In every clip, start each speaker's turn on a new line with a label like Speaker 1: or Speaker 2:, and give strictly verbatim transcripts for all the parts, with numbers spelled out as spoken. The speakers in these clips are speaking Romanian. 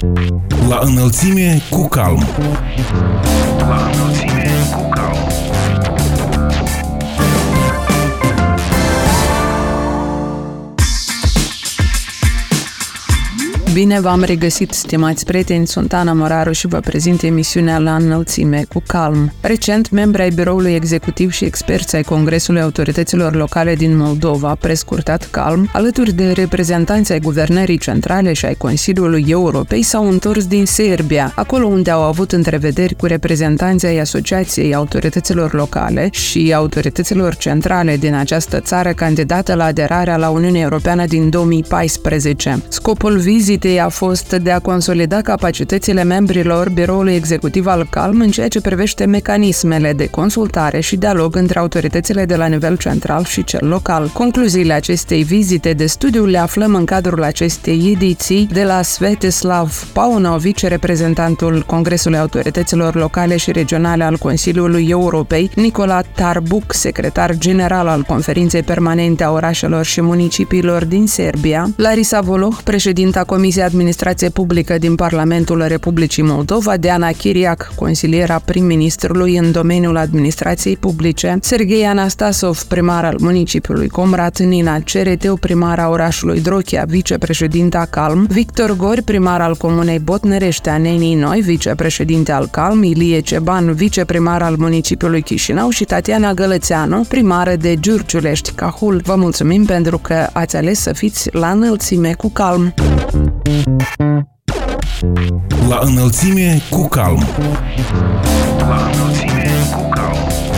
Speaker 1: La înălțime cu calm. La înălțime cu calm.
Speaker 2: Bine v-am regăsit, stimați prieteni, sunt Ana Moraru și vă prezint emisiunea La înălțime cu calm. Recent, membri ai Biroului Executiv și experți ai Congresului Autorităților Locale din Moldova, prescurtat CALM, alături de reprezentanți ai Guvernării Centrale și ai Consiliului Europei, s-au întors din Serbia, acolo unde au avut întrevederi cu reprezentanții ai Asociației Autorităților Locale și autorităților centrale din această țară candidată la aderarea la Uniunea Europeană din două mii paisprezece. Scopul vizitei a fost de a consolida capacitățile membrilor Biroului Executiv al CALM în ceea ce privește mecanismele de consultare și dialog între autoritățile de la nivel central și cel local. Concluziile acestei vizite de studiu le aflăm în cadrul acestei ediții de la Svetislav Paunović, reprezentantul Congresului Autorităților Locale și Regionale al Consiliului Europei, Nicola Tarbuc, secretar general al Conferinței Permanente a Orașelor și Municipiilor din Serbia, Larisa Voloh, președinta Comisiei Administrație Publică din Parlamentul Republicii Moldova, Diana Chiriac, consiliera prim-ministrului în domeniul administrației publice, Serghei Anastasov, primar al municipiului Comrat, Nina Cereteu, primar a orașului Drochia, vicepreședinta CALM, Victor Gori, primar al comunei Botnerești a Nenii Noi, vicepreședinte al CALM, Ilie Ceban, viceprimar al municipiului Chișinău și Tatiana Gălățeanu, primară de Giurgiulești, Cahul. Vă mulțumim pentru că ați ales să fiți la înălțime cu calm.
Speaker 1: La înălțime cu calm. La înălțime cu calm.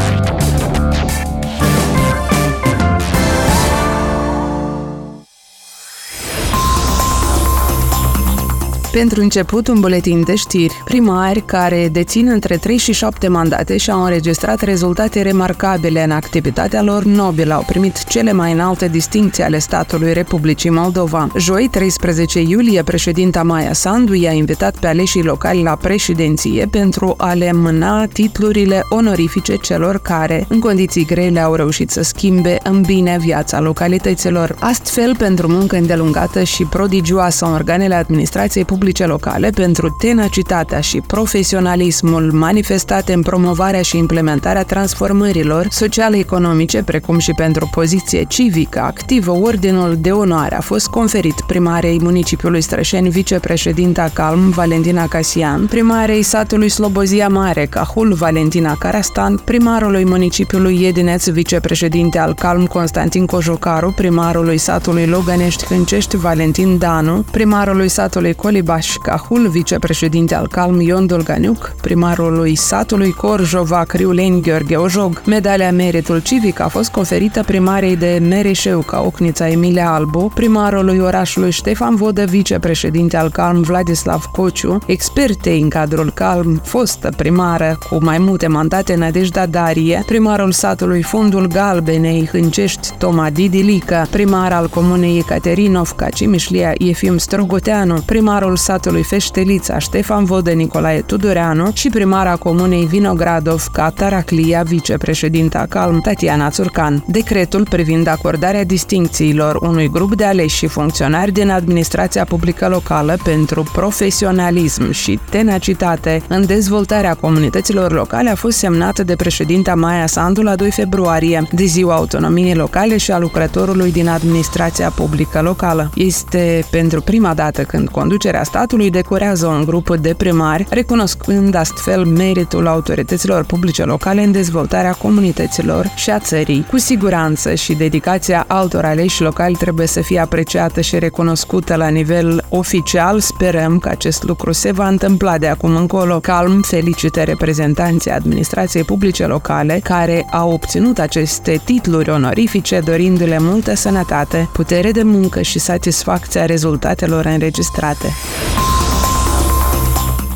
Speaker 2: Pentru început, un buletin de știri. Primari care dețin între trei și șapte mandate și au înregistrat rezultate remarcabile în activitatea lor nobilă au primit cele mai înalte distincții ale statului Republicii Moldova. Joi, treisprezece iulie, președinta Maia Sandu i-a invitat pe aleșii locali la președinție pentru a le mâna titlurile onorifice celor care, în condiții grele, au reușit să schimbe în bine viața localităților. Astfel, pentru muncă îndelungată și prodigioasă în organele administrației publice locale, pentru tenacitatea și profesionalismul manifestate în promovarea și implementarea transformărilor sociale-economice, precum și pentru poziție civică activă, ordinul de onoare a fost conferit primarei municipiului Strășeni, vicepreședinta CALM, Valentina Casian, primarei satului Slobozia Mare, Cahul, Valentina Carastan, primarului municipiului Iedineț, vicepreședinte al CALM, Constantin Cojocaru, primarului satului Logănești Hâncești, Valentin Danu, primarului satului Coliba Cahul, vicepreședinte al CALM, Ion Dolganiuc, primarului satului Corjova, Criuleni, Gheorghe Ojog. Medalia Meritul Civic a fost conferită primarei de Mereșeuca, Ocnița, Emilia Albu, primarului orașului Ștefan Vodă, vicepreședinte al CALM, Vladislav Cociu, expertei în cadrul CALM, fostă primară cu mai multe mandate, Nadejda Darie, primarul satului Fundul Galbenei, Hâncești, Toma Didilică, primar al comunei Ecaterinov, Cimișlia, Efim Strogoteanu, primarul satului Feștelița, Ștefan Vodă, Nicolae Tudoreanu și primara comunei Vinogradov, Taraclia, vicepreședinta CALM, Tatiana Țurcan. Decretul privind acordarea distincțiilor unui grup de aleși și funcționari din administrația publică locală pentru profesionalism și tenacitate în dezvoltarea comunităților locale a fost semnată de președinta Maia Sandu la doi februarie, de Ziua Autonomiei Locale și a lucrătorului din administrația publică locală. Este pentru prima dată când conducerea statului decorează un grup de primari, recunoscând astfel meritul autorităților publice locale în dezvoltarea comunităților și a țării. Cu siguranță și dedicația altor aleși locali trebuie să fie apreciată și recunoscută la nivel oficial. Sperăm că acest lucru se va întâmpla de acum încolo. CALM felicită reprezentanții administrației publice locale care au obținut aceste titluri onorifice, dorindu-le multă sănătate, putere de muncă și satisfacția rezultatelor înregistrate.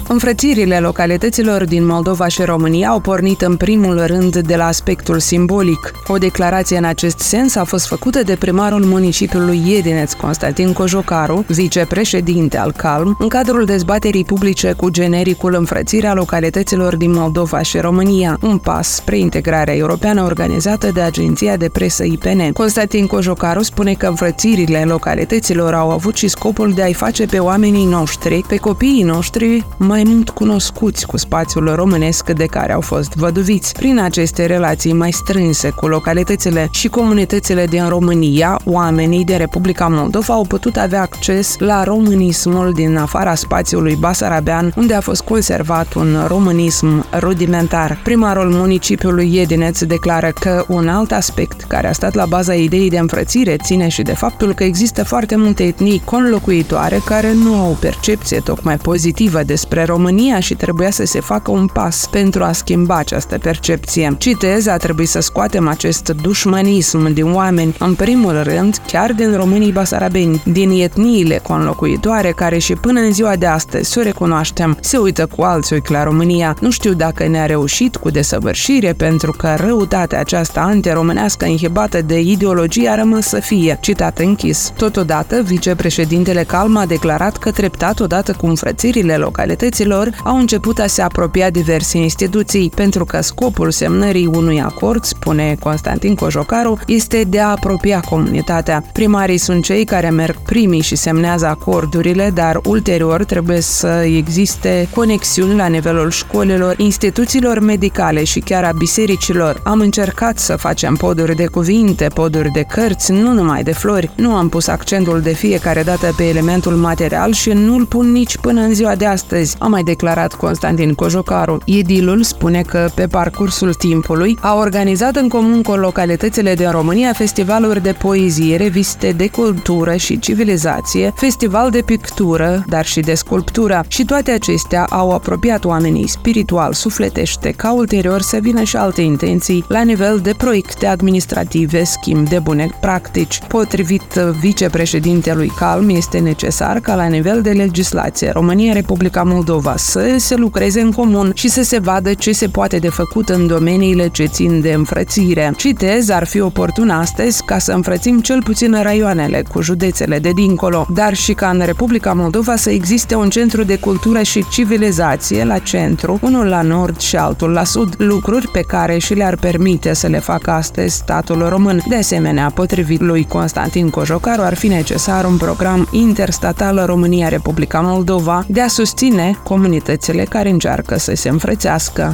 Speaker 2: Înfrățirile localităților din Moldova și România au pornit în primul rând de la aspectul simbolic. O declarație în acest sens a fost făcută de primarul municipiului Iedineț, Constantin Cojocaru, vicepreședinte al CALM, în cadrul dezbaterii publice cu genericul Înfrățirea localităților din Moldova și România, un pas spre integrarea europeană organizată de Agenția de Presă I P N. Constantin Cojocaru spune că înfrățirile localităților au avut și scopul de a-i face pe oamenii noștri, pe copiii noștri, mai mult cunoscuți cu spațiul românesc de care au fost văduviți. Prin aceste relații mai strânse cu localitățile și comunitățile din România, oamenii de Republica Moldova au putut avea acces la românismul din afara spațiului basarabean, unde a fost conservat un românism rudimentar. Primarul municipiului Iedineț declară că un alt aspect care a stat la baza ideii de înfrățire ține și de faptul că există foarte multe etnii conlocuitoare care nu au o percepție tocmai pozitivă despre România și trebuia să se facă un pas pentru a schimba această percepție. Citez, a trebuit să scoatem acest dușmanism din oameni, în primul rând, chiar din românii basarabeni, din etniile conlocuitoare care și până în ziua de astăzi, să o recunoaștem, se uită cu alți ochi la România. Nu știu dacă ne-a reușit cu desăvârșire, pentru că răutatea aceasta antiromânească inhibată de ideologie a rămas să fie. Citat închis. Totodată, vicepreședintele CALM a declarat că treptat, odată cu înfrățirile localităților, au început a se apropia diverse instituții, pentru că scopul semnării unui acord, spune Constantin Cojocaru, este de a apropia comunitatea. Primarii sunt cei care merg primii și semnează acordurile, dar ulterior trebuie să existe conexiuni la nivelul școlilor, instituțiilor medicale și chiar a bisericilor. Am încercat să facem poduri de cuvinte, poduri de cărți, nu numai de flori. Nu am pus accentul de fiecare dată pe elementul material și nu-l pun nici până în ziua de astăzi, a mai declarat Constantin Cojocaru. Edilul spune că pe parcursul timpului a organizat în comun cu localitățile din România festivaluri de poezie, reviste de cultură și civilizație, festival de pictură, dar și de sculptură, și toate acestea au apropiat oamenii spiritual, sufletește, ca ulterior să vină și alte intenții la nivel de proiecte administrative, schimb de bune practici. Potrivit vicepreședintelui CALM, este necesar ca la nivel de legislație România-Republica Moldova să se lucreze în comun și să se vadă ce se poate de făcut în domeniile ce țin de înfrățire. Citez, ar fi oportun astăzi ca să înfrățim cel puțin raioanele cu județele de dincolo, dar și ca în Republica Moldova să existe un centru de cultură și civilizație la centru, unul la nord și altul la sud, lucruri pe care și le-ar permite să le facă astăzi statul român. De asemenea, potrivit lui Constantin Cojocaru, ar fi necesar un program interstatal România-Republica Moldova de a susține comunitățile care încearcă să se înfrățească.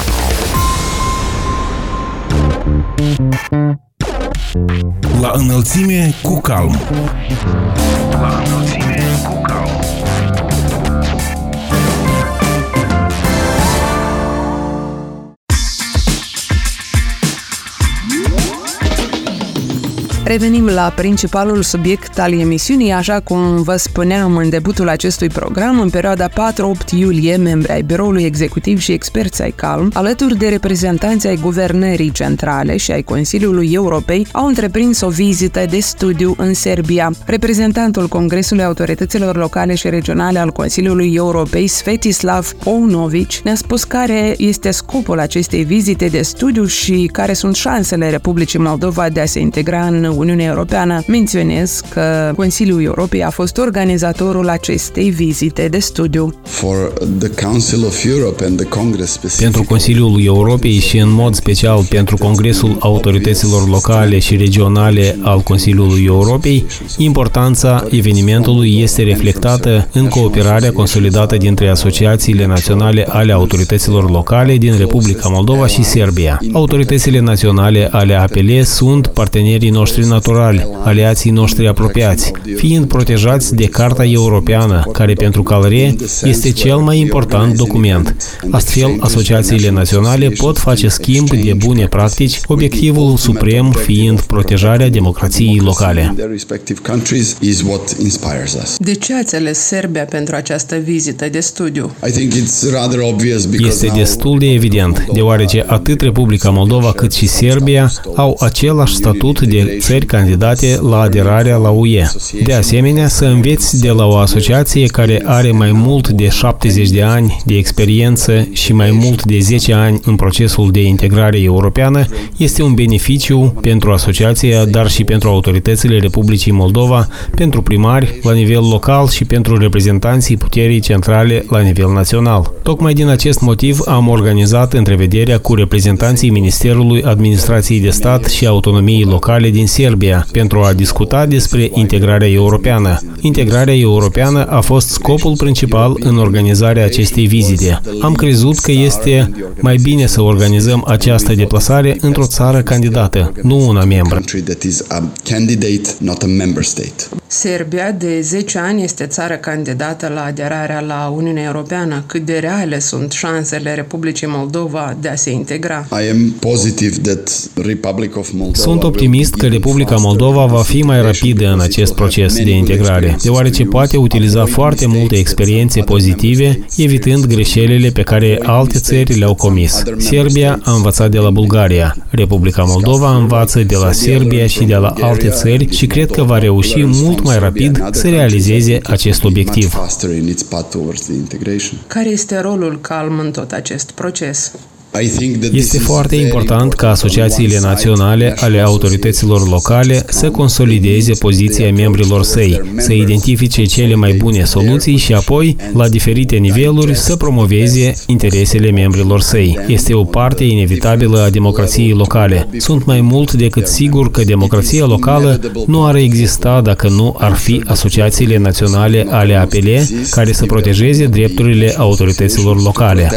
Speaker 1: La înălțime cu calm. La înălțime cu calm.
Speaker 2: Revenim la principalul subiect al emisiunii, așa cum vă spuneam în debutul acestui program, în perioada patru-opt iulie, membri ai biroului executiv și experți ai CALM, alături de reprezentanți ai guvernării centrale și ai Consiliului Europei, au întreprins o vizită de studiu în Serbia. Reprezentantul Congresului Autorităților Locale și Regionale al Consiliului Europei, Svetislav Paunović, ne-a spus care este scopul acestei vizite de studiu și care sunt șansele Republicii Moldova de a se integra în Uniunea Europeană. Menționez că Consiliul Europei a fost organizatorul acestei vizite de studiu.
Speaker 3: Pentru Consiliul Europei și în mod special pentru Congresul Autorităților Locale și Regionale al Consiliului Europei, importanța evenimentului este reflectată în cooperarea consolidată dintre asociațiile naționale ale autorităților locale din Republica Moldova și Serbia. Autoritățile naționale ale A P L sunt partenerii noștri naturali, aliații noștri apropiați, fiind protejați de Carta Europeană, care pentru C A L R E este cel mai important document. Astfel, asociațiile naționale pot face schimb de bune practici, obiectivul suprem fiind protejarea democrației locale.
Speaker 2: De ce ați ales Serbia pentru această vizită de studiu?
Speaker 3: Este destul de evident, deoarece atât Republica Moldova cât și Serbia au același statut de țări țări candidate la aderarea la U E. De asemenea, să înveți de la o asociație care are mai mult de șaptezeci de ani de experiență și mai mult de zece ani în procesul de integrare europeană este un beneficiu pentru asociația, dar și pentru autoritățile Republicii Moldova, pentru primari la nivel local și pentru reprezentanții puterii centrale la nivel național. Tocmai din acest motiv am organizat întrevederea cu reprezentanții Ministerului Administrației de Stat și Autonomiei Locale din Serbia pentru a discuta despre integrarea europeană. Integrarea europeană a fost scopul principal în organizarea acestei vizite. Am crezut că este mai bine să organizăm această deplasare într-o țară candidată, nu una membră.
Speaker 2: Serbia de zece ani este țară candidată la aderarea la Uniunea Europeană. Cât de reale sunt șansele Republicii Moldova de a se integra?
Speaker 3: Sunt optimist că Republica Moldova va fi mai rapidă în acest proces de integrare, deoarece poate utiliza foarte multe experiențe pozitive, evitând greșelile pe care alte țări le-au comis. Serbia a învățat de la Bulgaria, Republica Moldova învață de la Serbia și de la alte țări și cred că va reuși mult mai rapid să realizeze acest obiectiv.
Speaker 2: Care este rolul CALM în tot acest proces?
Speaker 3: Este foarte important ca asociațiile naționale ale autorităților locale să consolideze poziția membrilor săi, să identifice cele mai bune soluții și apoi, la diferite niveluri, să promoveze interesele membrilor săi. Este o parte inevitabilă a democrației locale. Sunt mai mult decât sigur că democrația locală nu ar exista dacă nu ar fi asociațiile naționale ale A P L care să protejeze drepturile autorităților locale.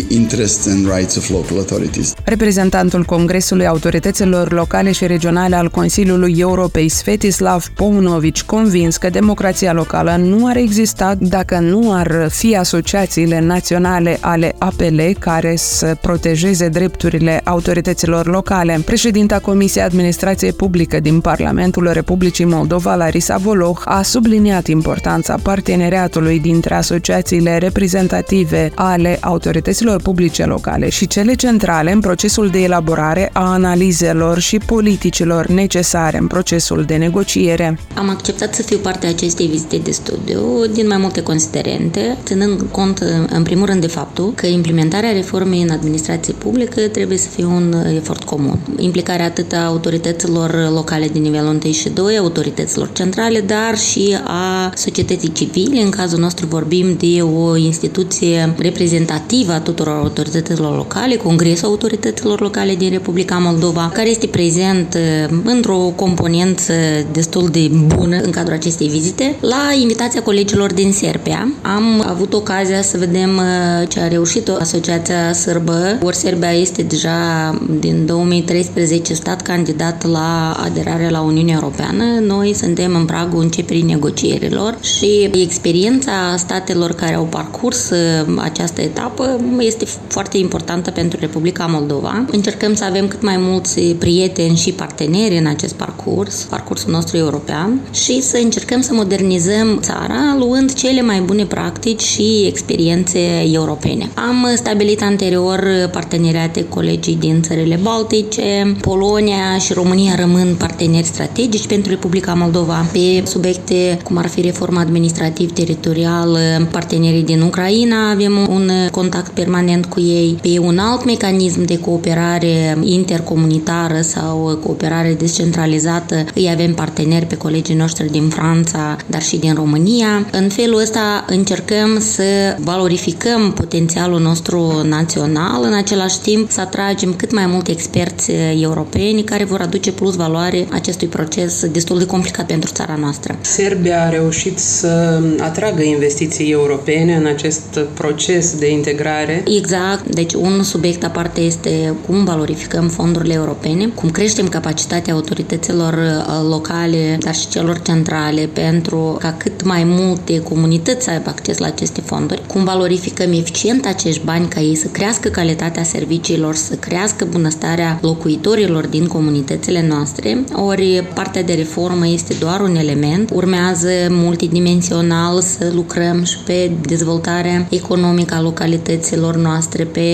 Speaker 2: Reprezentantul Congresului Autorităților Locale și Regionale al Consiliului Europei, Svetislav Paunovici, convins că democrația locală nu ar exista dacă nu ar fi asociațiile naționale ale A P L care să protejeze drepturile autorităților locale. Președinta Comisiei Administrației Publică din Parlamentul Republicii Moldova, Larisa Voloh, a subliniat importanța parteneriatului dintre asociațiile reprezentative ale autorităților publice locale și cele centrale în procesul de elaborare a analizelor și politicilor necesare în procesul de negociere.
Speaker 4: Am acceptat să fiu parte a acestei vizite de studiu din mai multe considerente, ținând cont în primul rând de faptul că implementarea reformei în administrație publică trebuie să fie un efort comun. Implicarea atât a autorităților locale din nivelul unu și doi, autorităților centrale, dar și a societății civile. În cazul nostru vorbim de o instituție reprezentativă a tuturor autorităților locale, Congresul Autorităților Locale din Republica Moldova, care este prezent într-o componență destul de bună în cadrul acestei vizite. La invitația colegilor din Serbia am avut ocazia să vedem ce a reușit Asociația Sârbă. Ori Serbia este deja din două mii treisprezece stat candidat la aderarea la Uniunea Europeană. Noi suntem în pragul începerii negocierilor și experiența statelor care au parcurs această etapă este foarte importantă pentru Republica Moldova. Încercăm să avem cât mai mulți prieteni și parteneri în acest parcurs, parcursul nostru european, și să încercăm să modernizăm țara luând cele mai bune practici și experiențe europene. Am stabilit anterior parteneriate cu colegii din țările Baltice, Polonia și România rămân parteneri strategici pentru Republica Moldova pe subiecte cum ar fi reforma administrativ-teritorială, partenerii din Ucraina, avem un contact permanent cu ei, pe un alt mecanism de cooperare intercomunitară sau cooperare descentralizată îi avem parteneri pe colegii noștri din Franța, dar și din România. În felul ăsta încercăm să valorificăm potențialul nostru național, în același timp să atragem cât mai mulți experți europeni care vor aduce plus valoare acestui proces destul de complicat pentru țara noastră.
Speaker 2: Serbia a reușit să atragă investiții europene în acest proces de integrare.
Speaker 4: Exact, deci un subiect aparte este cum valorificăm fondurile europene, cum creștem capacitatea autorităților locale, dar și celor centrale pentru ca cât mai multe comunități să aibă acces la aceste fonduri, cum valorificăm eficient acești bani ca ei să crească calitatea serviciilor, să crească bunăstarea locuitorilor din comunitățile noastre. Ori partea de reformă este doar un element, urmează multidimensional să lucrăm și pe dezvoltarea economică a localităților noastre, pe crearea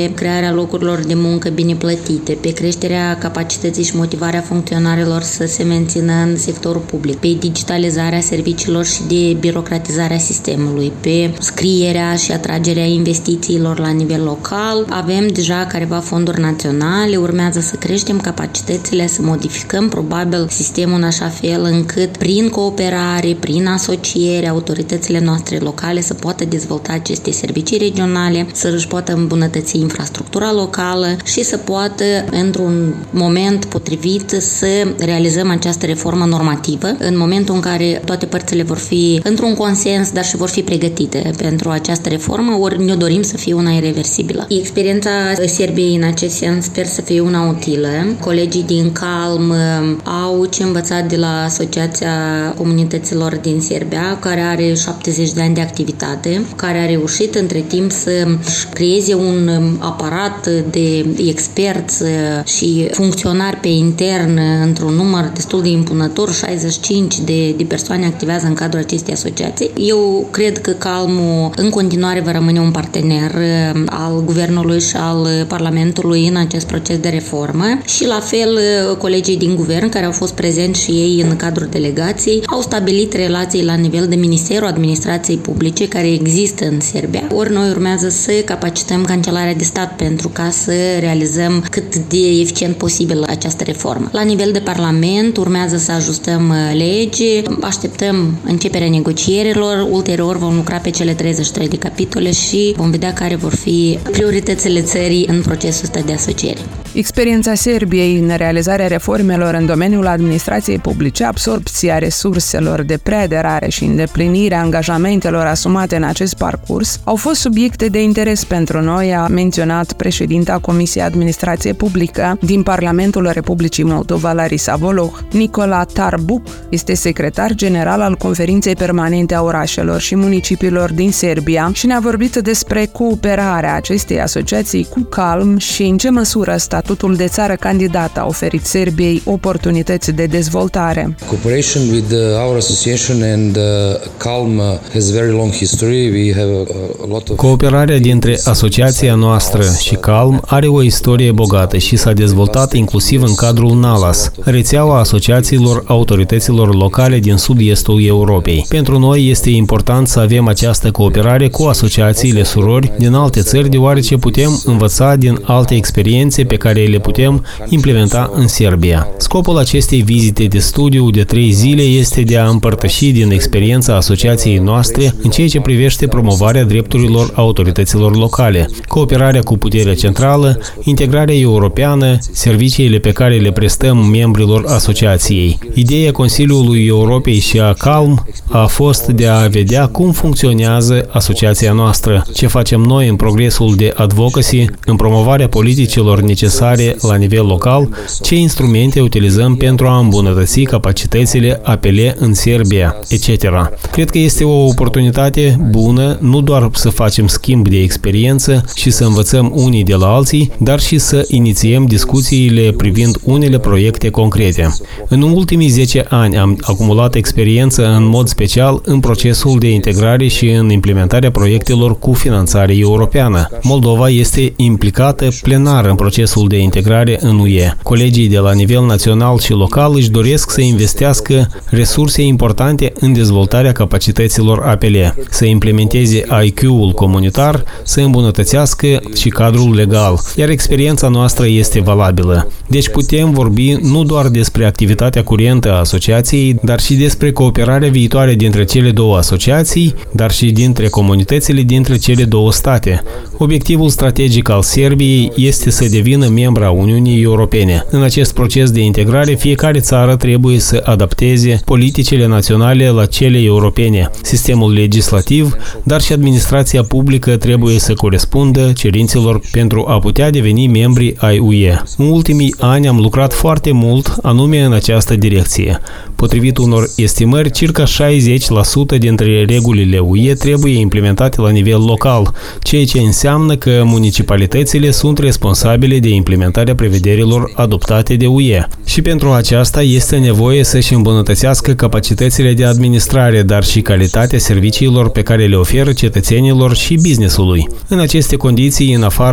Speaker 4: crearea locurilor de muncă bine plătite, pe creșterea capacității și motivarea funcționarilor să se mențină în sectorul public, pe digitalizarea serviciilor și de birocratizarea sistemului, pe scrierea și atragerea investițiilor la nivel local. Avem deja careva fonduri naționale, urmează să creștem capacitățile, să modificăm probabil sistemul în așa fel încât prin cooperare, prin asociere, autoritățile noastre locale să poată dezvolta aceste servicii regionale, să își poată îmbunătăți infrastructura locală și să poată, într-un moment potrivit, să realizăm această reformă normativă, în momentul în care toate părțile vor fi într-un consens, dar și vor fi pregătite pentru această reformă, ori ne dorim să fie una irreversibilă. Experiența Serbiei în acest sens sper să fie una utilă. Colegii din Calm au ce învățat de la Asociația Comunităților din Serbia, care are șaptezeci de ani de activitate, care a reușit între timp să creeze un aparat de experți și funcționari pe intern într-un număr destul de impunător, șaizeci și cinci de, de persoane activează în cadrul acestei asociații. Eu cred că Calmul în continuare va rămâne un partener al guvernului și al Parlamentului în acest proces de reformă și la fel colegii din guvern care au fost prezenți și ei în cadrul delegației au stabilit relații la nivel de Ministerul Administrației Publice care există în Serbia. Ori noi urmează să capacităm Cancelarea de Stat pentru ca să realizăm cât de eficient posibil această reformă. La nivel de Parlament urmează să ajustăm legi, așteptăm începerea negocierilor, ulterior vom lucra pe cele treizeci și trei de capitole și vom vedea care vor fi prioritățile țării în procesul ăsta de asociere.
Speaker 2: Experiența Serbiei în realizarea reformelor în domeniul administrației publice, absorbția resurselor de preaderare și îndeplinirea angajamentelor asumate în acest parcurs au fost subiecte de interes pentru noi, a menționat președinta Comisiei Administrație Publică din Parlamentul Republicii Moldova, Larisa Voloh. Nicola Tarbuc este secretar general al Conferinței Permanente a Orașelor și Municipiilor din Serbia și ne-a vorbit despre cooperarea acestei asociații cu Calm și în ce măsură statutul de țară candidată a oferit Serbiei oportunități de dezvoltare.
Speaker 5: Cooperation with our association and Calm has very long history. We have a lot of
Speaker 3: Cooperarea dintre asociația noastră și Calm are o istorie bogată și s-a dezvoltat inclusiv în cadrul NALAS, rețeaua asociațiilor autorităților locale din sud-estul Europei. Pentru noi este important să avem această cooperare cu asociațiile surori din alte țări, deoarece putem învăța din alte experiențe pe care le putem implementa în Serbia. Scopul acestei vizite de studiu de trei zile este de a împărtăși din experiența asociației noastre în ceea ce privește promovarea drepturilor autorităților locale, cooperarea cu puterea centrală, integrarea europeană, serviciile pe care le prestăm membrilor asociației. Ideea Consiliului Europei și a Calm a fost de a vedea cum funcționează asociația noastră, ce facem noi în progresul de advocacy, în promovarea politicilor necesare la nivel local, ce instrumente utilizăm pentru a îmbunătăți capacitățile A P L în Serbia, et cetera. Cred că este o oportunitate bună nu doar să facem schimb de experiență și să învățăm unii de la alții, dar și să inițiem discuțiile privind unele proiecte concrete. În ultimii zece ani am acumulat experiență în mod special în procesul de integrare și în implementarea proiectelor cu finanțare europeană. Moldova este implicată plenar în procesul de integrare în U E. Colegii de la nivel național și local își doresc să investească resurse importante în dezvoltarea capacităților A P L, să implementeze I Q-ul comunitar, să îmbunătățească și cadrul legal, iar experiența noastră este valabilă. Deci putem vorbi nu doar despre activitatea curentă a asociației, dar și despre cooperarea viitoare dintre cele două asociații, dar și dintre comunitățile dintre cele două state. Obiectivul strategic al Serbiei este să devină membra Uniunii Europene. În acest proces de integrare, fiecare țară trebuie să adapteze politicile naționale la cele europene. Sistemul legislativ, dar și administrația publică trebuie să corespundă cerințelor pentru a putea deveni membri ai U E. În ultimii ani am lucrat foarte mult anume în această direcție. Potrivit unor estimări, circa șaizeci la sută dintre regulile U E trebuie implementate la nivel local, ceea ce înseamnă că municipalitățile sunt responsabile de implementarea prevederilor adoptate de U E. Și pentru aceasta este nevoie să-și îmbunătățească capacitățile de administrare, dar și calitatea serviciilor pe care le oferă cetățenilor și business-ului. În aceste condiții, în afară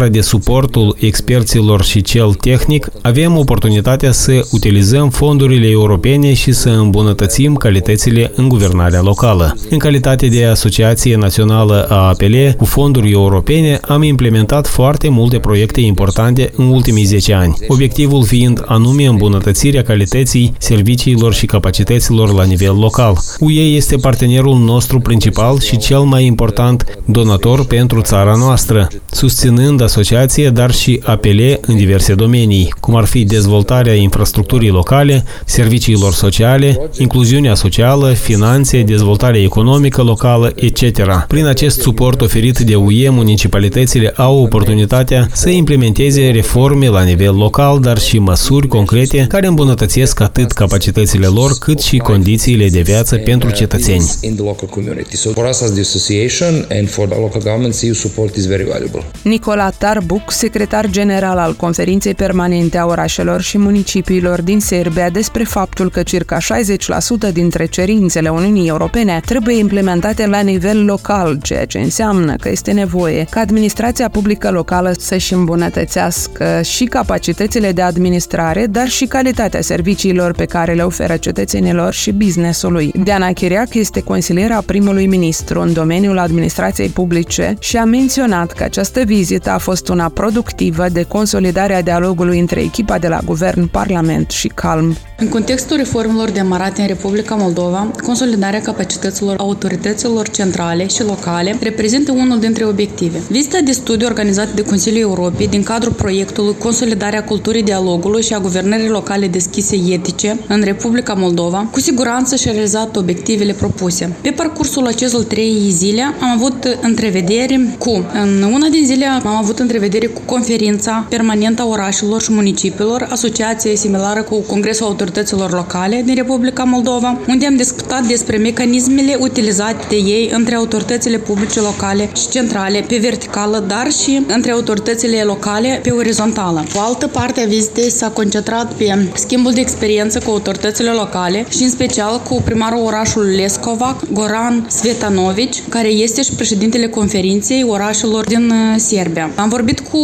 Speaker 3: afară de suportul experților și cel tehnic, avem oportunitatea să utilizăm fondurile europene și să îmbunătățim calitățile în guvernarea locală. În calitate de Asociație Națională a A P L cu fonduri europene, am implementat foarte multe proiecte importante în ultimii zece ani, obiectivul fiind anume îmbunătățirea calității serviciilor și capacităților la nivel local. U E este partenerul nostru principal și cel mai important donator pentru țara noastră, susținând asociația, dar și A P L în diverse domenii, cum ar fi dezvoltarea infrastructurii locale, serviciilor sociale, incluziunea socială, finanțe, dezvoltarea economică locală, et cetera. Prin acest suport oferit de U E, municipalitățile au oportunitatea să implementeze reforme la nivel local, dar și măsuri concrete care îmbunătățesc atât capacitățile lor, cât și condițiile de viață pentru cetățeni.
Speaker 2: Nicola Tarbuc, secretar general al Conferinței Permanente a Orașelor și Municipiilor din Serbia, despre faptul că circa șaizeci la sută dintre cerințele Uniunii Europene trebuie implementate la nivel local, ceea ce înseamnă că este nevoie ca administrația publică locală să-și îmbunătățească și capacitățile de administrare, dar și calitatea serviciilor pe care le oferă cetățenilor și business-ului. Diana Chiriac este consiliera primului ministru în domeniul administrației publice și a menționat că această vizită a fost una productivă de consolidare a dialogului între echipa de la Guvern, Parlament și Calm.
Speaker 6: În contextul reformelor demarate în Republica Moldova, consolidarea capacităților autorităților centrale și locale reprezintă unul dintre obiective. Vizita de studiu organizată de Consiliul Europei din cadrul proiectului Consolidarea culturii dialogului și a guvernării locale deschise etice în Republica Moldova, cu siguranță și-a realizat obiectivele propuse. Pe parcursul acestor trei zile am avut întrevedere cu, în una din zile am avut întrevedere cu Conferința Permanentă a Orașelor și Municipiilor, asociație similară cu Congresul Autorităților Locale din Republica Moldova, unde am discutat despre mecanismele utilizate de ei între autoritățile publice locale și centrale pe verticală, dar și între autoritățile locale pe orizontală. O altă parte a vizitei s-a concentrat pe schimbul de experiență cu autoritățile locale și în special cu primarul orașului Leskovac, Goran Svetanovici, care este și președintele conferinței orașelor din Serbia. Am vorbit cu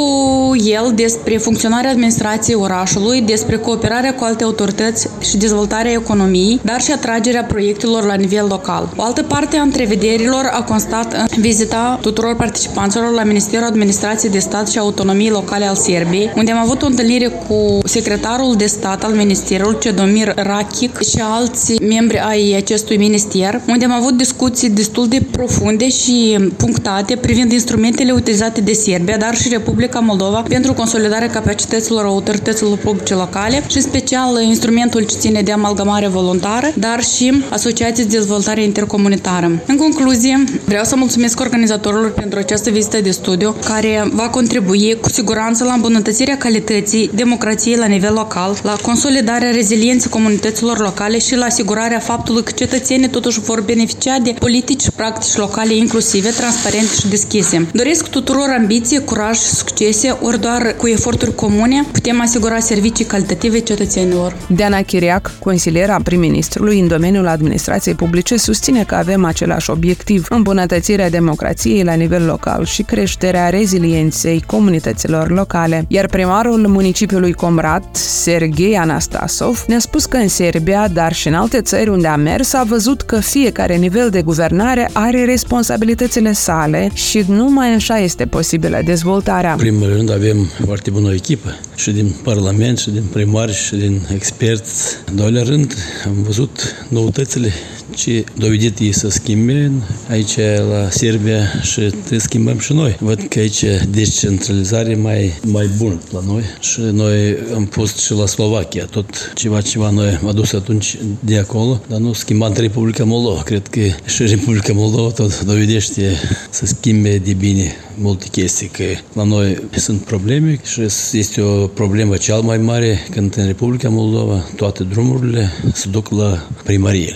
Speaker 6: el despre funcționarea administrației orașului, despre cooperarea cu alte autorități și dezvoltarea economiei, dar și atragerea proiectelor la nivel local. O altă parte a întrevederilor a constat în vizita tuturor participanților la Ministerul Administrației de Stat și Autonomiei Locale al Serbiei, unde am avut o întâlnire cu secretarul de stat al Ministerului, Cedomir Rakic, și alți membri ai acestui minister, unde am avut discuții destul de profunde și punctate privind instrumentele utilizate de Serbia, dar și Republica Moldova pentru consolidarea capacităților autorităților publice locale și în special instrumentul ce ține de amalgamare voluntară, dar și asociații de dezvoltare intercomunitară. În concluzie, vreau să mulțumesc organizatorilor pentru această vizită de studiu, care va contribui cu siguranță la îmbunătățirea calității democrației la nivel local, la consolidarea rezilienței comunităților locale și la asigurarea faptului că cetățenii totuși vor beneficia de politici și practici locale inclusive, transparente și deschise. Doresc tuturor ambiție, curaj și succese, ori doar cu eforturi comune putem asigura servicii calitative cetățenilor.
Speaker 2: Diana Chiriac, consiliera prim-ministrului în domeniul administrației publice, susține că avem același obiectiv: îmbunătățirea democrației la nivel local și creșterea rezilienței comunităților locale. Iar primarul municipiului Comrat, Serghei Anastasov, ne-a spus că în Serbia, dar și în alte țări unde a mers, a văzut că fiecare nivel de guvernare are responsabilitățile sale și numai așa este posibilă dezvoltarea.
Speaker 7: În primul rând avem foarte bună echipă și din Parlament, și din primari, și din experți. În doilea rând am văzut noutățile ce dovedit ei să schimbe aici la Serbia și trebuie să schimbăm și noi. Văd că aici descentralizare mai, mai bună la noi și noi am fost și la Slovacia, tot ceva ceva noi am adus atunci de acolo, dar nu schimbat Republica Moldova. Cred că și Republica Moldova tot dovedește să schimbe de bine multe chestii, că la noi sunt probleme și este o problemă cea mai mare când în Republica Moldova toate drumurile se duc la primărie.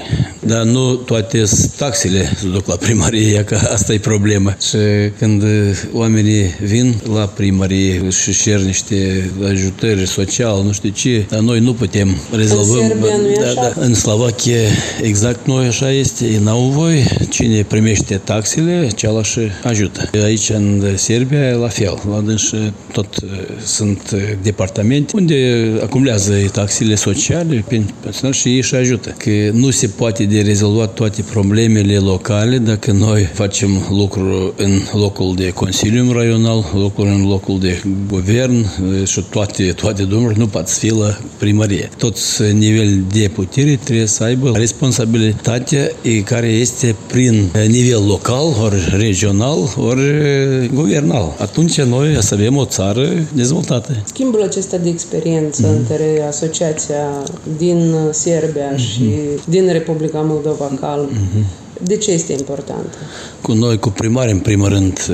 Speaker 7: Dar nu toate taxele se duc la primărie, că asta e problema. Și când oamenii vin la primărie și cer niște ajutări sociale, nu știu ce, dar noi nu putem rezolva.
Speaker 2: În Serbia nu e așa?
Speaker 7: Da, da. În Slovacia exact noi așa este. Ei n-au voie. Cine primește taxele, ceala și ajută. Aici în Serbia la fel. La dânși tot sunt departamente unde acumulează taxele sociale pensionari și ei și ajută. Că nu se poate de rezolvat toate problemele locale dacă noi facem lucruri în locul de Consiliu Raional, lucruri în locul de guvern și toate, toate drumuri nu pot fi la primărie. Toți nivel de putere trebuie să aibă responsabilitatea care este prin nivel local, ori regional, ori guvernal. Atunci noi să avem o țară dezvoltată.
Speaker 2: Schimbul acesta de experiență mm-hmm. între asociația din Serbia mm-hmm. și din Republica Moldova Calm, mm-hmm. de ce este importantă?
Speaker 7: Cu noi, cu primari, în primul rând,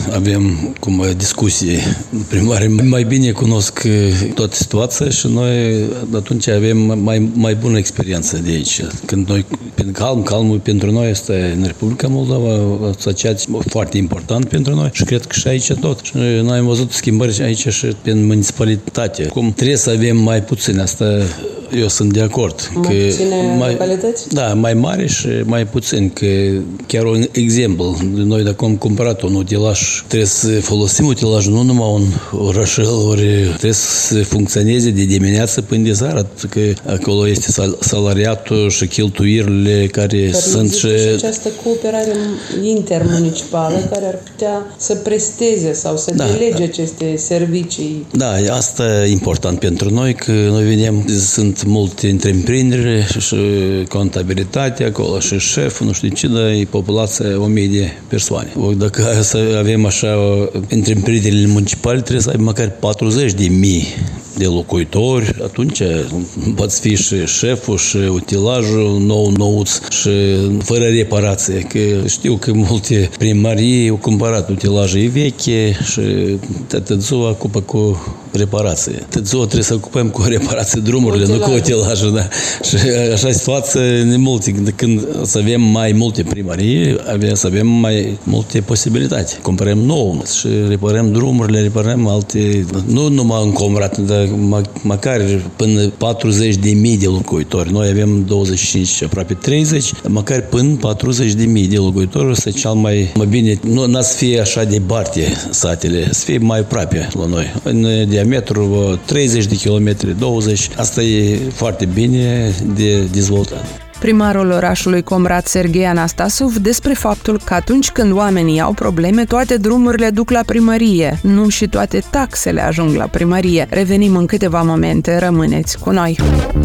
Speaker 7: avem cum discuții. Primarii mai bine cunosc toată situația și noi atunci avem mai, mai bună experiență de aici. Când noi, prin Calm, Calmul pentru noi este în Republica Moldova, o asociație foarte important pentru noi și cred că și aici tot. Și noi am văzut schimbări aici și în municipalitate. Cum trebuie să avem mai puțin, asta eu sunt de acord.
Speaker 2: Mai
Speaker 7: că
Speaker 2: puține
Speaker 7: mai,
Speaker 2: localități?
Speaker 7: Da, mai mare și mai puțin. Că chiar un exemplu, noi dacă am cumpărat un utilaj, trebuie să folosim utilajul nu numai un orășel, ori trebuie să funcționeze de dimineață până de seară, că acolo este salariatul și cheltuirile care, care sunt și...
Speaker 2: această cooperare intermunicipală care ar putea să presteze sau să da, delege aceste servicii.
Speaker 7: Da, asta e important pentru noi, că noi vedem, sunt multe întreprinderi și contabilitate acolo și șef, nu știu ce, dar e populația o mie de persoane. Dacă să avem așa întreprinderile municipale, trebuie să ai măcar patruzeci de mii de locuitori, atunci poți fi și șeful, și utilajul nou, nouț, și fără reparație. Că știu că multe primării au cumpărat utilaje veche și tătățua ocupă cu reparație. Tătățua trebuie să ocupăm cu reparație drumurile, nu cu utilaje. Da. Și așa situație multe. Când să avem mai multe primării, avem, să avem mai multe posibilități. Cumpărăm nou și reparăm drumurile, reparăm alte, nu numai în Comrat, dar măcar până patruzeci de mii de locuitori. Noi avem douăzeci și cinci, aproape treizeci, măcar până patruzeci de mii de locuitori să cel mai, mai bine, nu n-a să fie așa departe satele, să fie mai aproape la noi. În diametru treizeci de kilometri, douăzeci, asta e foarte bine de dezvoltat.
Speaker 2: Primarul orașului Comrat, Serghei Anastasov, despre faptul că atunci când oamenii au probleme, toate drumurile duc la primărie, nu și toate taxele ajung la primărie. Revenim în câteva momente, rămâneți cu noi.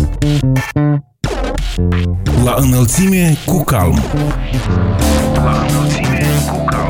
Speaker 1: La înălțime cu Calm. La înălțime cu Calm.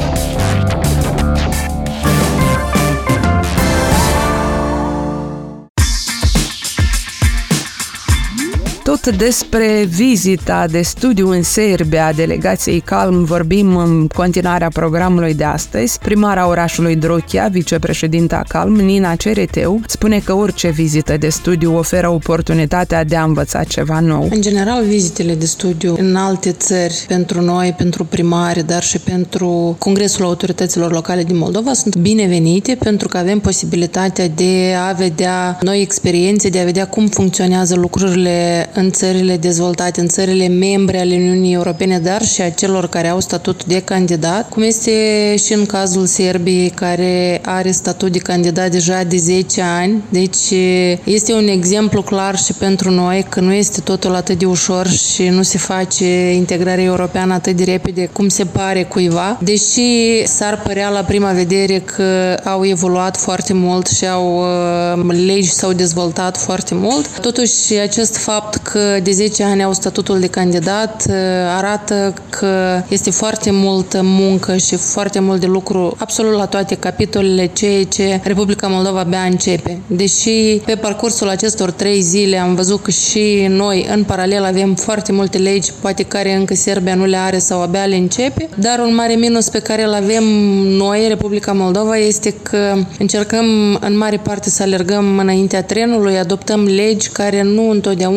Speaker 2: Tot despre vizita de studiu în Serbia a delegației Calm vorbim în continuarea programului de astăzi. Primara orașului Drochia, vicepreședinta Calm, Nina Cereteu, spune că orice vizită de studiu oferă oportunitatea de a învăța ceva nou.
Speaker 8: În general, vizitele de studiu în alte țări, pentru noi, pentru primari, dar și pentru Congresul Autorităților Locale din Moldova, sunt binevenite pentru că avem posibilitatea de a vedea noi experiențe, de a vedea cum funcționează lucrurile în țările dezvoltate, în țările membre ale Uniunii Europene, dar și a celor care au statut de candidat, cum este și în cazul Serbiei, care are statut de candidat deja de zece ani. Deci este un exemplu clar și pentru noi că nu este totul atât de ușor și nu se face integrarea europeană atât de repede cum se pare cuiva. Deși s-ar părea la prima vedere că au evoluat foarte mult și au legi s-au dezvoltat foarte mult, totuși acest fapt că de zece ani au statutul de candidat arată că este foarte multă muncă și foarte mult de lucru absolut la toate capitolele, ceea ce Republica Moldova abia începe. Deși pe parcursul acestor trei zile am văzut că și noi în paralel avem foarte multe legi, poate care încă Serbia nu le are sau abia le începe, dar un mare minus pe care îl avem noi, Republica Moldova, este că încercăm în mare parte să alergăm înaintea trenului, adoptăm legi care nu întotdeauna ne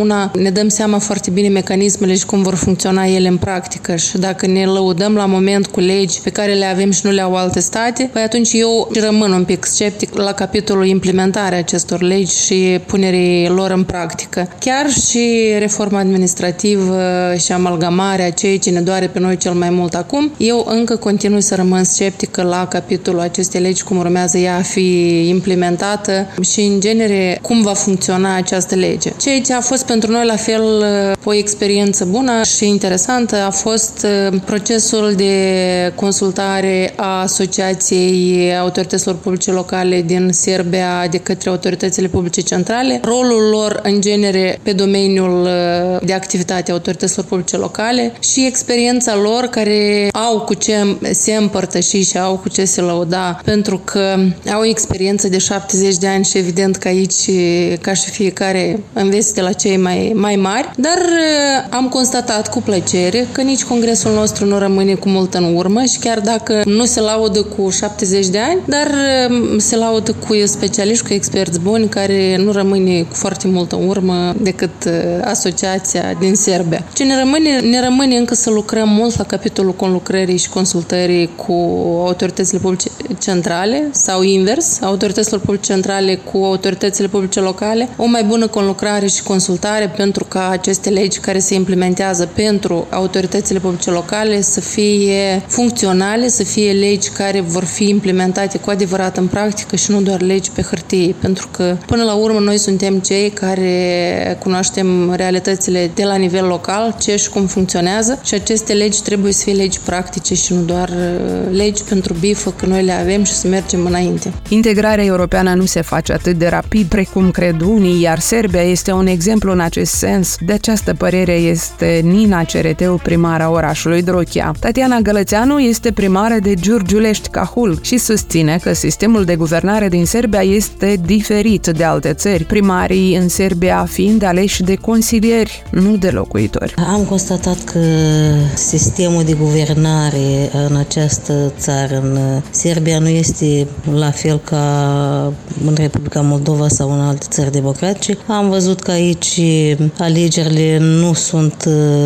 Speaker 8: ne dăm seama foarte bine mecanismele și cum vor funcționa ele în practică și dacă ne lăudăm la moment cu legi pe care le avem și nu le au alte state, păi atunci eu rămân un pic sceptic la capitolul implementarea acestor legi și punerii lor în practică. Chiar și reforma administrativă și amalgamarea, ceea ce ne doare pe noi cel mai mult acum, eu încă continui să rămân sceptică la capitolul acestei legi, cum urmează ea a fi implementată și, în genere, cum va funcționa această lege. Ceea ce a fost pentru noi, la fel, o experiență bună și interesantă a fost procesul de consultare a Asociației Autorităților Publice Locale din Serbia de către autoritățile publice centrale, rolul lor, în genere, pe domeniul de activitate a autorităților publice locale și experiența lor, care au cu ce se împărtăși și au cu ce se lăuda, pentru că au o experiență de șaptezeci de ani și evident că aici, ca și fiecare, înveți de la cei mai, mai mari, dar am constatat cu plăcere că nici congresul nostru nu rămâne cu mult în urmă și chiar dacă nu se laudă cu șaptezeci de ani, dar se laudă cu specialiști, cu experți buni, care nu rămâne cu foarte mult în urmă decât asociația din Serbia. Ce ne rămâne, ne rămâne încă să lucrăm mult la capitolul conlucrării și consultării cu autoritățile publice centrale sau invers, autorităților publice centrale cu autoritățile publice locale, o mai bună conlucrare și consultare pentru ca aceste legi care se implementează pentru autoritățile publice locale să fie funcționale, să fie legi care vor fi implementate cu adevărat în practică și nu doar legi pe hârtie, pentru că până la urmă noi suntem cei care cunoaștem realitățile de la nivel local, ce și cum funcționează și aceste legi trebuie să fie legi practice și nu doar legi pentru bifă că noi le avem și să mergem înainte.
Speaker 2: Integrarea europeană nu se face atât de rapid precum cred unii, iar Serbia este un exemplu în acest sens. De această părere este Nina Cereteu, primara orașului Drochia. Tatiana Gălățeanu este primară de Giurgiulești Cahul și susține că sistemul de guvernare din Serbia este diferit de alte țări, primarii în Serbia fiind aleși de consilieri, nu de locuitori.
Speaker 9: Am constatat că sistemul de guvernare în această țară, în Serbia, nu este la fel ca în Republica Moldova sau în alte țări democratice. Am văzut că aici alegerile nu sunt,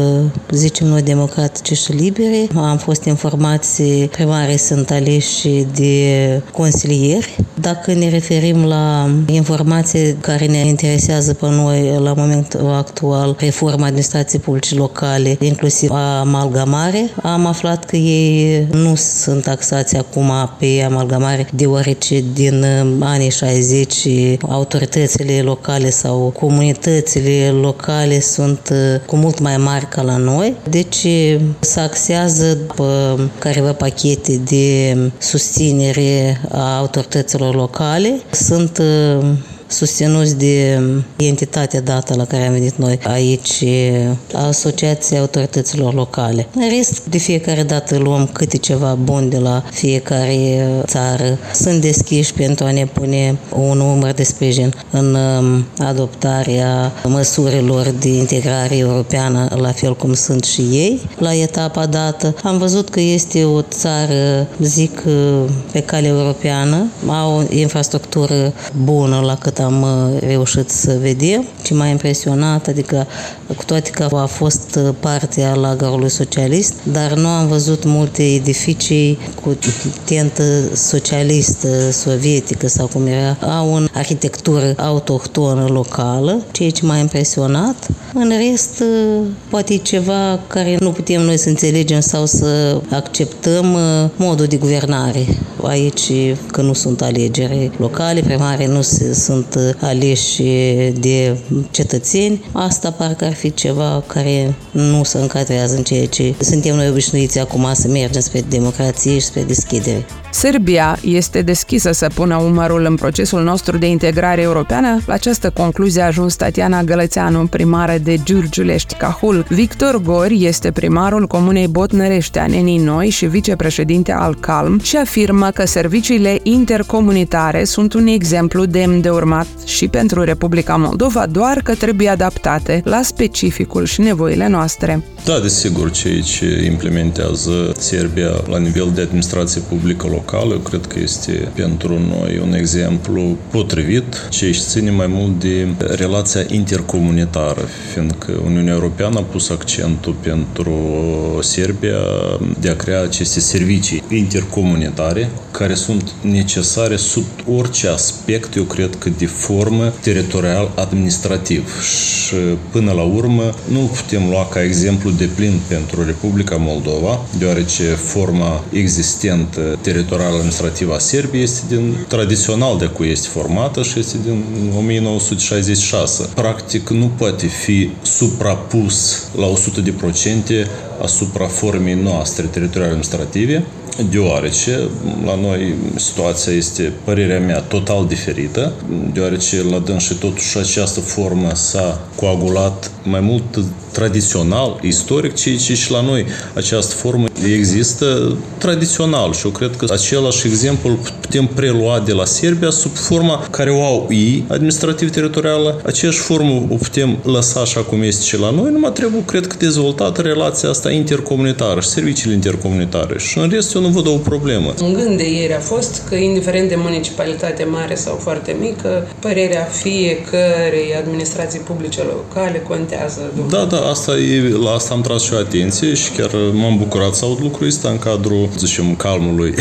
Speaker 9: zicem noi, democratice și libere. Am fost informați, primarii sunt aleși de consilieri. Dacă ne referim la informații care ne interesează pe noi la momentul actual, reforma administrației publice locale, inclusiv amalgamare, am aflat că ei nu sunt taxați acum pe amalgamare, deoarece din anii șaizeci autoritățile locale sau comunitățile locale sunt cu mult mai mari ca la noi. Deci se axează pe careva pachete de susținere a autorităților locale. Sunt susținuți de entitatea dată la care am venit noi aici, Asociația Autorităților Locale. În rest, de fiecare dată luăm câte ceva bun de la fiecare țară. Sunt deschiși pentru a ne pune un număr de sprijin în adoptarea măsurilor de integrare europeană, la fel cum sunt și ei la etapa dată. Am văzut că este o țară, zic, pe cale europeană, au o infrastructură bună la cât am reușit să vedem. Ce m-a impresionat, adică cu toate că a fost parte a lagărului socialist, dar nu am văzut multe edificii cu tentă socialistă, sovietică sau cum era. Au o arhitectură autohtonă locală, ceea ce m-a impresionat. În rest, poate ceva care nu putem noi să înțelegem sau să acceptăm, modul de guvernare. Aici, că nu sunt alegeri locale, primarii nu sunt aleși de cetățeni, asta parcă ar fi ceva care nu se încadrează în ceea ce suntem noi obișnuiți acum să mergem spre democrație și spre deschidere.
Speaker 2: Serbia este deschisă să pună umărul în procesul nostru de integrare europeană. La această concluzie a ajuns Tatiana Gălățeanu, primară de Giurgiulești Cahul. Victor Gori este primarul comunei Botnărești a Nenii Noi și vicepreședinte al CALM și afirmă că serviciile intercomunitare sunt un exemplu demn de urmat și pentru Republica Moldova, doar că trebuie adaptate la specificul și nevoile noastre.
Speaker 10: Da, desigur, ceea ce implementează Serbia la nivel de administrație publică locală locală, eu cred că este pentru noi un exemplu potrivit ce își ține mai mult de relația intercomunitară, fiindcă Uniunea Europeană a pus accentul pentru Serbia de a crea aceste servicii intercomunitare care sunt necesare sub orice aspect, eu cred că de formă teritorial-administrativ. Și până la urmă nu putem lua ca exemplu de plin pentru Republica Moldova, deoarece forma existentă teritorial-administrativă a Serbiei este din tradițional de cui este formată și este din o mie nouă sute șaizeci și șase. Practic nu poate fi suprapus la o sută la sută asupra formei noastre teritorial-administrative, deoarece la noi situația este, părerea mea, total diferită, deoarece la dânsii totuși această formă s-a coagulat mai mult tradițional, istoric, ci, ci și la noi această formă există tradițional și eu cred că același exemplu putem prelua de la Serbia sub forma care o au ei, administrativ-teritorială, aceeași formă o putem lăsa așa cum este și la noi, numai trebuie, cred că, dezvoltată relația asta intercomunitară și serviciile intercomunitare și în rest eu nu văd o problemă.
Speaker 11: Un gând de ieri a fost că, indiferent de municipalitate mare sau foarte mică, părerea fiecărei administrații publice locale contează.
Speaker 10: Da, da, asta e, la asta am tras și o atenție și chiar m-am bucurat să aud lucrul ăsta în cadrul, zicem, calmului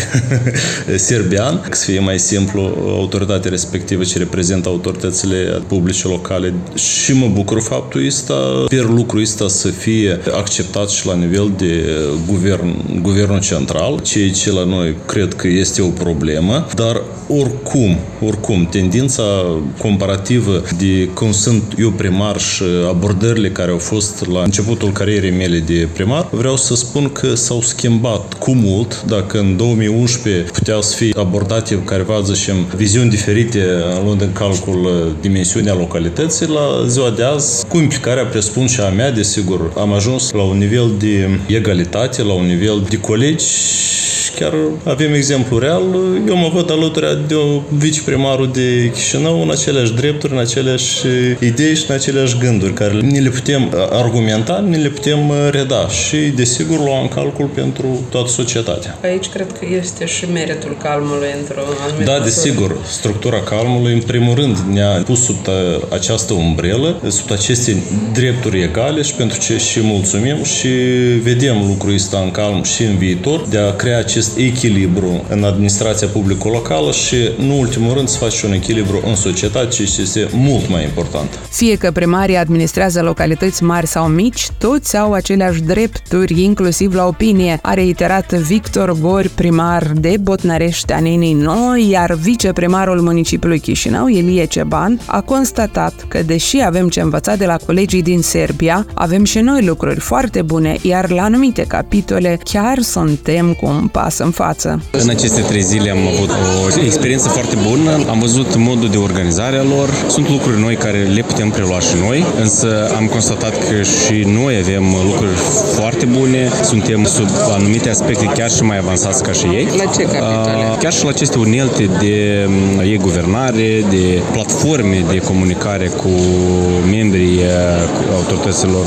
Speaker 10: serbian, că să fie mai simplu autoritatea respectivă ce reprezintă autoritățile publice locale și mă bucur faptul ăsta, sper lucrul ăsta să fie acceptat și la nivel de guvern, guvernul central, ceea ce la noi cred că este o problemă, dar oricum, oricum, tendința comparativă de cum sunt eu primar și abordările care au fost la începutul carierei mele de primar, vreau să spun că s-au schimbat cu mult. Dacă în două mii unsprezece puteau să fie abordate careva, zicem, viziuni diferite luând în calcul dimensiunea localității, la ziua de azi, cu implicarea, presupun și a mea, desigur, am ajuns la un nivel de egalitate, la un nivel de colegi. Chiar avem exemplu real, eu mă văd alături de viceprimarul de Chișinău în aceleași drepturi, în aceleași idei și în aceleași gânduri, care ne le putem argumenta, ne le putem reda și, desigur, lua în calcul pentru toată societatea.
Speaker 11: Aici cred că este și meritul calmului într-o anumită
Speaker 10: Da, desigur, structura calmului, în primul rând, ne-a pus sub această umbrelă, sub aceste drepturi egale și pentru ce și mulțumim și vedem lucrul ăsta în calm și în viitor, de a crea acest echilibru în administrația publică locală și, nu ultimul rând, să faci și un echilibru în societate, ce este mult mai important.
Speaker 2: Fie că primarii administrează localități mari sau mici, toți au aceleași drepturi, inclusiv la opinie, a reiterat Victor Gori, primar de Botnărești, Anenii Noi, iar viceprimarul municipiului Chișinău, Ilie Ceban, a constatat că, deși avem ce învăța de la colegii din Serbia, avem și noi lucruri foarte bune, iar la anumite capitole chiar suntem cu un pas în față.
Speaker 12: În aceste trei zile am avut o experiență foarte bună, am văzut modul de organizare a lor, sunt lucruri noi care le putem prelua și noi, însă am constatat că și noi avem lucruri foarte bune, suntem sub anumite aspecte chiar și mai avansați ca și ei.
Speaker 11: La ce capitole?
Speaker 12: Chiar și la aceste unelte de e-guvernare, de platforme de comunicare cu membrii autorităților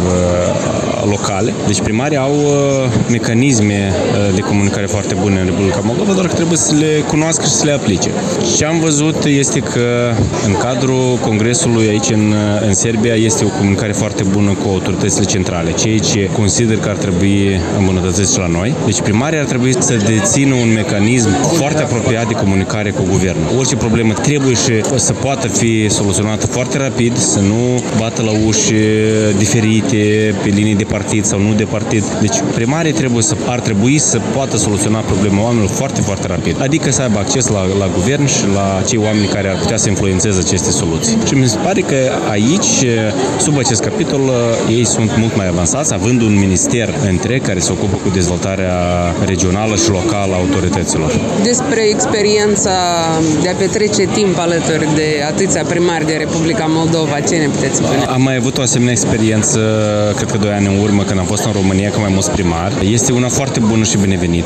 Speaker 12: locale. Deci primarii au mecanisme de comunicare foarte bune în Republica Moldova, doar că trebuie să le cunoască și să le aplice. Ce am văzut este că în cadrul Congresului aici în, în Serbia este o comunicare foarte bună cu autoritățile centrale, ceea ce consider că ar trebui îmbunătățit și la noi. Deci primarii ar trebui să dețină un mecanism foarte apropiat de comunicare cu guvernul. Orice problemă trebuie și să poată fi soluționată foarte rapid, să nu bată la uși diferite pe linii de partid sau nu de partid. Deci primarii trebuie să, ar trebui să poată soluționa problema oamenilor foarte, foarte rapid. Adică să aibă acces la, la guvern și la cei oameni care ar putea să influențeze aceste soluții. Și mi se pare că aici, sub acest capitol, ei sunt mult mai avansați, având un minister întreg care se ocupă cu dezvoltarea regională și locală a autorităților.
Speaker 11: Despre experiența de a petrece timp alături de atâția primari de Republica Moldova, ce ne puteți spune?
Speaker 12: Am mai avut o asemenea experiență, cred că doi ani în urmă, când am fost în România cu mai mulți primari. Este una foarte bună și binevenită.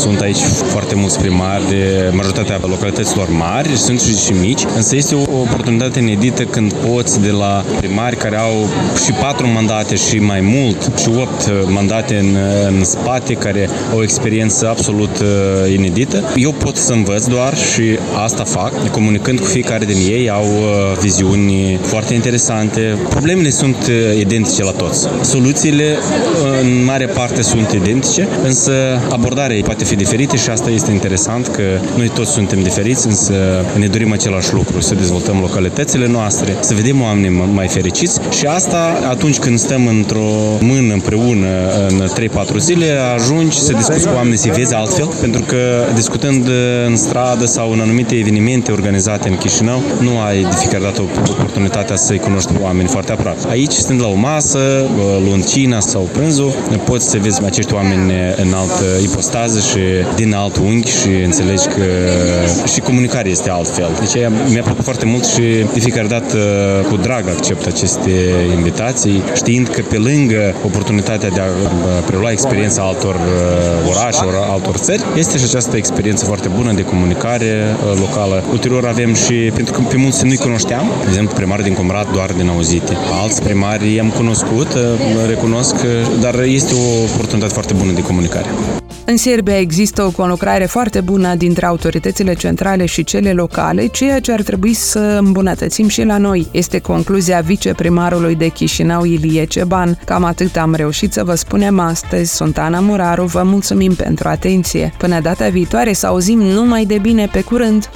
Speaker 12: sunt aici foarte mulți primari, majoritatea localităților mari, sunt și mici, însă este o oportunitate inedită când poți de la primari care au și patru mandate și mai mult, și opt mandate în, în spate, care au o experiență absolut inedită. Eu pot să învăț doar și asta fac, comunicând cu fiecare din ei, au viziuni foarte interesante. Problemele sunt identice la toți. Soluțiile în mare parte sunt identice, însă abordarea poate fi diferită și asta este interesant, că noi toți suntem diferiți, însă ne dorim același lucru, să dezvoltăm localitățile noastre, să vedem oamenii mai fericiți și asta atunci când stăm într-o mână împreună în trei patru zile, ajungi să discuți cu oamenii, să vezi altfel, pentru că discutând în stradă sau în anumite evenimente organizate în Chișinău, nu ai de fiecare dată oportunitatea să-i cunoști oamenii foarte aproape. Aici, stând la o masă, luând cina sau prânzul, poți să vezi acești oameni în altă ipostază și din alt unghi și înțelegi că și comunicarea este altfel. Deci mi-a plăcut foarte mult și de fiecare dată cu drag accept aceste invitații, știind că pe lângă oportunitatea de a prelua experiența altor orașe, altor țări, este și această experiență foarte bună de comunicare locală. Ulterior avem și, pentru că pe mulți nu-i cunoșteam, de exemplu primarul din Comrat doar din auzite. Alți primari i-am cunoscut, recunosc, dar este o oportunitate foarte bună de comunicare.
Speaker 2: În Serbia există o conlucrare foarte bună dintre autoritățile centrale și cele locale, ceea ce ar trebui să îmbunătățim și la noi. Este concluzia viceprimarului de Chișinău, Ilie Ceban. Cam atât am reușit să vă spunem astăzi. Sunt Ana Muraru, vă mulțumim pentru atenție. Până data viitoare să auzim numai de bine, pe curând!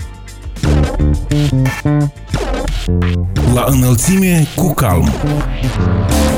Speaker 1: La înălțime cu calm.